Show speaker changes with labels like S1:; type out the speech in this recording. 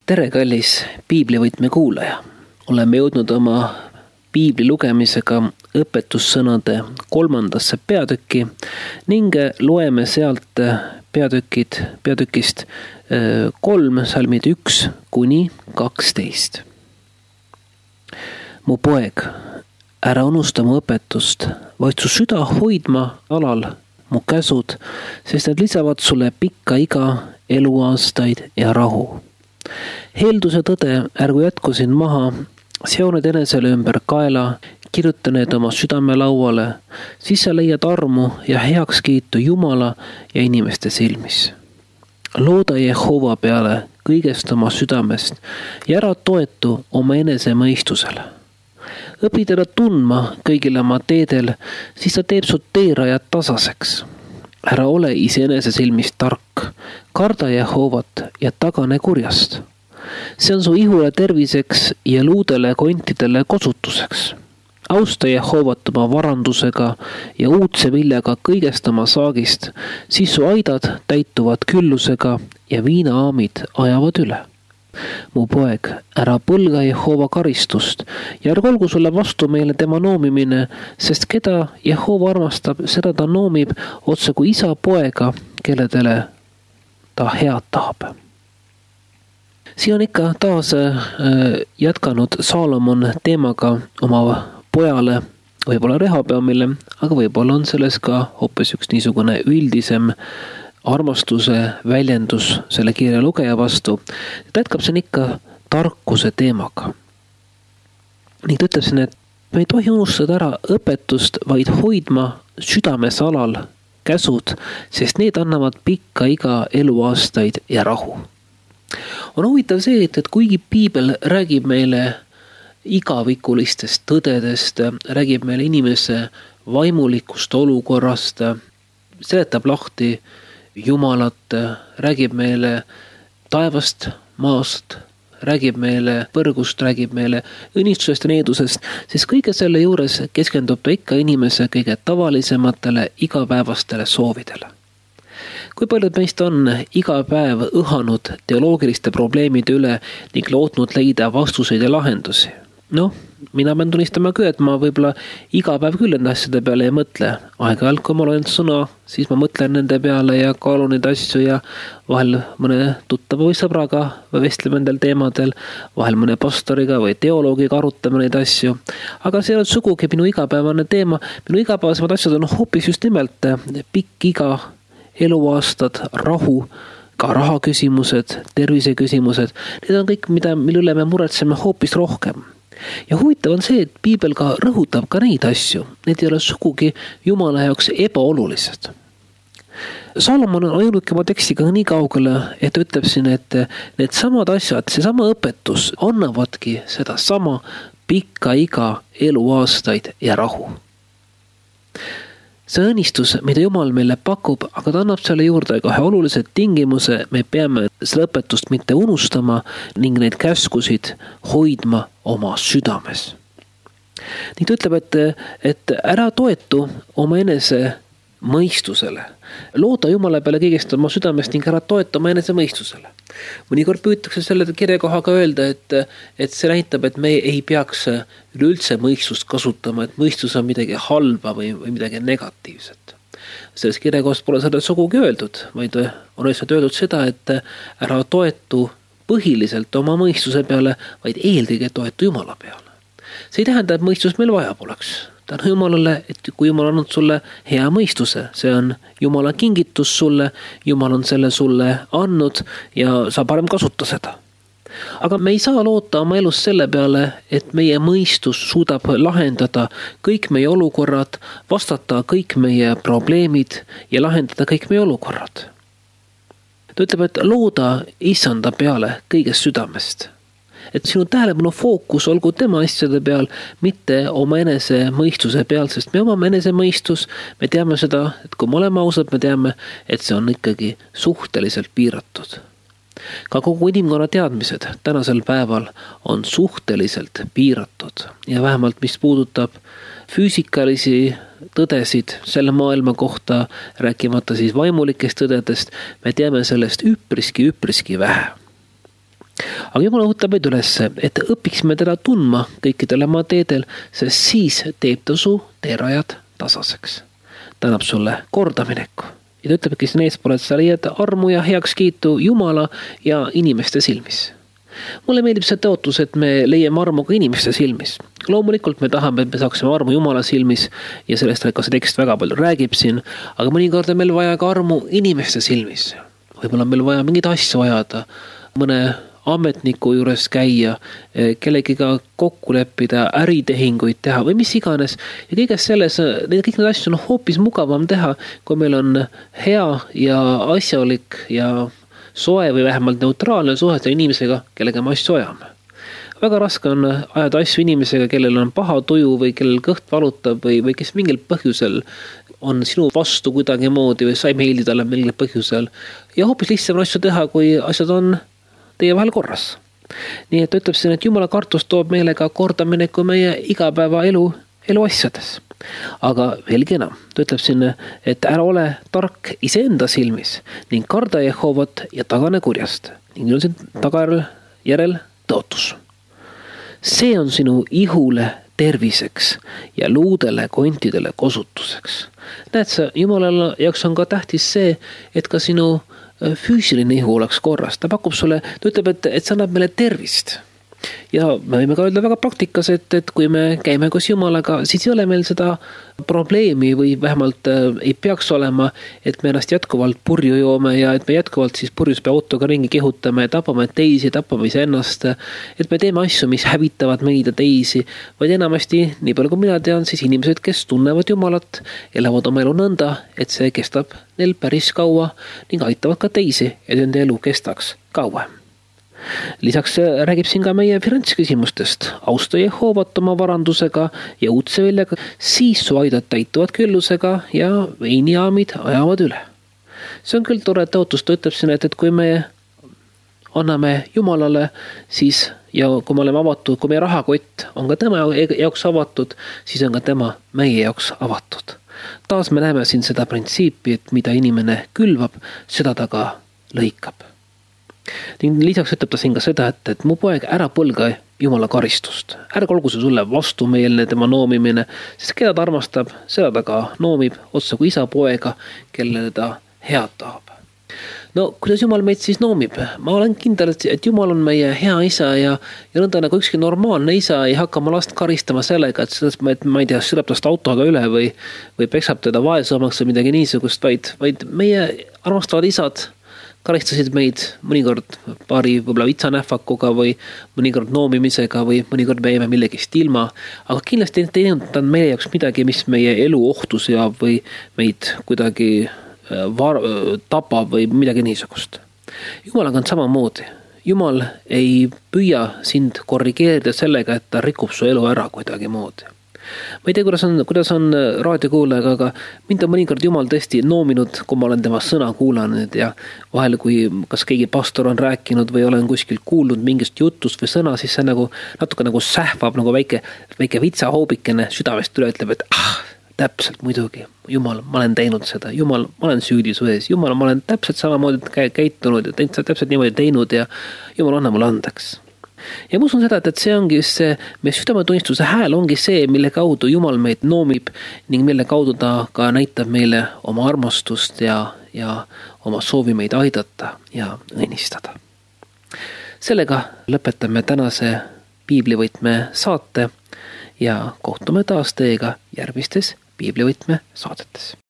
S1: Tere, kallis piiblivõtme kuulaja! Oleme jõudnud oma piibli lugemisega õpetussõnade 3. peatükki ning loeme sealt peatükist 3, salmid 1-12. Mu poeg, ära unusta mu õpetust, vaid su süda hoidma alal mu käsud, sest need lisavad sulle pikka iga, eluaastaid ja rahu. Heelduse tõde ärgu jätku sind maha, seo need enesele ümber kaela, kirjuta need oma südamelauale, siis sa leiad armu ja heakskiitu Jumala ja inimeste silmis. Looda Jehova peale kõigest oma südamest ja ära toetu oma enese mõistusele. Õpi teda tundma kõigil oma teedel, siis ta teeb su teerajad tasaseks. Ära ole iseenese silmis tark, karda Jehovat ja tagane kurjast. See on su ihule terviseks ja luudele kontidele kosutuseks. Austa Jehovat oma varandusega ja uudse viljaga kõigest oma saagist, siis su aidad täituvad küllusega ja viinaamid ajavad üle. Mu poeg, ära põlga Jehova karistust ja ärgu olgu sulle vastu meile tema noomimine, sest keda Jehova armastab, seda ta noomib otse kui isa poega, kelledele ta head tahab. Siin on ikka taas jätkanud Saalomon teemaga oma pojale, võib-olla Rehabeamile, aga võib-olla on selles ka hoopis üks niisugune üldisem armastuse väljendus selle kirja lugeja vastu. Ta jätkab siin ikka tarkuse teemaga. Ning ta ütleb siin, et me ei tohi unustada ära õpetust, vaid hoidma südames alal käsud, sest need annavad pikka iga, eluaastaid ja rahu. On huvitav see, et kuigi piibel räägib meile igavikulistest tõdedest, räägib meile inimese vaimulikust olukorrast, seletab lahti Jumalat, räägib meile taevast, maast, räägib meile põrgust, räägib meile õnnistusest ja needusest, siis kõige selle juures keskendub ta ikka inimese kõige tavalisematele igapäevastele soovidele. Kui paljud meist on iga päev õhanud teoloogiliste probleemide üle ning lootnud leida vastuseid ja lahendusi? Mina pean tunnistama küll, et ma võib-olla iga päev küll nende asjade peale ei mõtle. Aeg-ajalt, kui ma loen sõna, siis ma mõtlen nende peale ja kaalun neid asju ja vahel mõne tuttava või sõbraga vestleme nendel teemadel, vahel mõne pastoriga või teoloogiga arutame neid asju. Aga see ei ole sugugi minu igapäevane teema. Minu igapäevasemad asjad on hoopis just nimelt pikk iga, eluaastad, rahu, ka rahaküsimused, terviseküsimused. Need on kõik, mille üle me muretseme hoopis rohkem. Ja huvitav on see, et piibel ka rõhutab ka neid asju. Need ei ole sugugi Jumala jaoks ebaolulised. Saalomon on jõudnudki oma tekstiga nii kaugele, et ütleb siin, et need samad asjad, seesama õpetus annavadki seda sama pikka iga, eluaastaid ja rahu. See õnnistus, mida Jumal meile pakub, aga ta annab selle juurde ka ühe olulise tingimuse, me peame selle õpetust mitte unustama ning neid käskusid hoidma oma südames. Nii ta ütleb, et ära toetu oma enese mõistusele. Looda Jumala peale kõigest oma südamest ning ära toeta oma enese mõistusele. Mõnikord püütakse selle kirjakohaga öelda, et see näitab, et me ei peaks üleüldse mõistust kasutama, et mõistus on midagi halba või midagi negatiivset. Selles kirjakohas pole seda sugugi öeldud, vaid on öeldud seda, et ära toetu põhiliselt oma mõistuse peale, vaid eelkõige toetu Jumala peale. See ei tähenda, et mõistus meil vaja poleks. Tänu Jumalale, et kui Jumal on andnud sulle hea mõistuse, see on Jumala kingitus sulle, Jumal on selle sulle andnud ja sa parem kasuta seda. Aga me ei saa loota oma elus selle peale, et meie mõistus suudab lahendada kõik meie olukorrad, vastata kõik meie probleemid ja lahendada kõik meie olukorrad. Ta ütleb, et looda Issanda peale kõigest südamest. Et sinu tähelepanu fookus olgu tema asjade peal, mitte oma enese mõistuse peal, sest me omame enese mõistus, me teame seda, et kui me oleme ausad, me teame, et see on ikkagi suhteliselt piiratud. Ka kogu inimkonna teadmised tänasel päeval on suhteliselt piiratud ja vähemalt mis puudutab füüsikalisi tõdesid selle maailma kohta, rääkimata siis vaimulikest tõdedest, me teame sellest üpriski vähe. Aga Jumal õhutab meid üles, et õpiksime teda tundma kõikidel oma teedel, sest siis teeb ta su teerajad tasaseks. Ta annab sulle kordamineku. Ja ta ütlebki siin eespool, et sa leiad armu ja heakskiitu Jumala ja inimeste silmis. Mulle meeldib see tõotus, et me leiame armu ka inimeste silmis. Loomulikult me tahame, et me saaksime armu Jumala silmis ja sellest ka see tekst väga palju räägib siin, aga mõnikord on meil vaja ka armu inimeste silmis. Võib-olla on meil vaja mingid asju ajada, mõne ametniku juures käia, kellegiga kokku leppida, äritehinguid teha või mis iganes. Ja kõiges selles, kõik need asju on hoopis mugavam teha, kui meil on hea ja asjalik ja soe või vähemalt neutraalne suhe selle inimesega, kellega me asju ajame. Väga raske on ajada asju inimesega, kellel on paha tuju või kellel kõht valutab või kes mingil põhjusel on sinu vastu kuidagi moodi või sa ei meeldi talle mingil põhjusel. Ja hoopis lihtsam asju teha, kui asjad on teie vahel korras. Nii et ütleb siin, et Jumala kartus toob meile ka kordamineku meie igapäeva elu asjades. Aga veelgi enam, ta ütleb siin, et ära ole tark iseenda silmis ning karda Jehovat ja tagane kurjast. Ning on siin tagajärel tõotus. See on sinu ihule terviseks ja luudele kontidele kosutuseks. Näed sa, Jumalale jaoks on ka tähtis see, et ka sinu füüsiline ihu oleks korras. Ta pakub sulle, ta ütleb, et see annab meile tervist. Ja me võime ka öelda väga praktikas, et kui me käime koos Jumalaga, siis ei ole meil seda probleemi või vähemalt ei peaks olema, et me ennast jätkuvalt purju joome ja et me jätkuvalt siis purjus pea autoga ringi kihutame, tapame teisi, tapame iseennast, et me teeme asju, mis hävitavad meid ja teisi, vaid enamasti, nii palju kui mina tean, siis inimesed, kes tunnevad Jumalat, elavad oma elu nõnda, et see kestab neil päris kaua ning aitavad ka teisi, et nende elu kestaks kauem. Lisaks räägib siin ka meie finantsküsimustest. Austa Jehovat oma varandusega ja uudse viljaga, siis su aidad täituvad küllusega ja veinijaamid ajavad üle. See on küll tore tõotus, ta ütleb siin, et kui me anname Jumalale, siis ja kui me oleme avatud, kui meie rahakott on ka tema jaoks avatud, siis on ka tema meie jaoks avatud. Taas me näeme siin seda printsiipi, et mida inimene külvab, seda ta ka lõikab. Ning lisaks ütleb ta siin ka seda, et mu poeg, ära põlga Jumala karistust. Ärge olgu see sulle vastumeelne tema noomimine, sest keda ta armastab, seda ta ka noomib otsa kui isa poega, kellele ta head tahab. No kuidas Jumal meid siis noomib? Ma olen kindel, et Jumal on meie hea isa ja nõnda nagu ükski normaalne isa ei hakka oma last karistama sellega, et ma ei tea, sõidab tast autoga üle või peksab teda vaesemaks või midagi niisugust, vaid meie armastavad isad karistasid meid mõnikord paari võib-olla vitsanähvakuga või mõnikord noomimisega või mõnikord me jäime millegist ilma, aga kindlasti teinud on meie jaoks midagi, mis meie elu ohtu seab või meid kuidagi tapab või midagi niisugust. Jumalaga on samamoodi. Jumal ei püüa sind korrigeerida sellega, et ta rikub su elu ära kuidagi moodi. Ma ei tea, kuidas on raadiokuulajaga, aga mind on mõnikord Jumal tõesti noominud, kui ma olen tema sõna kuulanud ja vahel, kui kas keegi pastor on rääkinud või olen kuskil kuulnud mingist jutust või sõna, siis see nagu natuke nagu sähvab nagu väike vitsahoobikene südamest üle, ütleb, et täpselt muidugi, Jumal, ma olen teinud seda, Jumal, ma olen süüdi su ees, Jumal, ma olen täpselt samamoodi käitunud ja täpselt niimoodi teinud ja Jumal, anna mulle andeks. Ja ma usun seda, et see ongi just see, meie südametunnistuse hääl ongi see, mille kaudu Jumal meid noomib ning mille kaudu ta ka näitab meile oma armastust ja oma soovi meid aidata ja õnnistada. Sellega lõpetame tänase Piiblivõtme saate ja kohtume taas teiega järgmistes Piiblivõtme saadetes.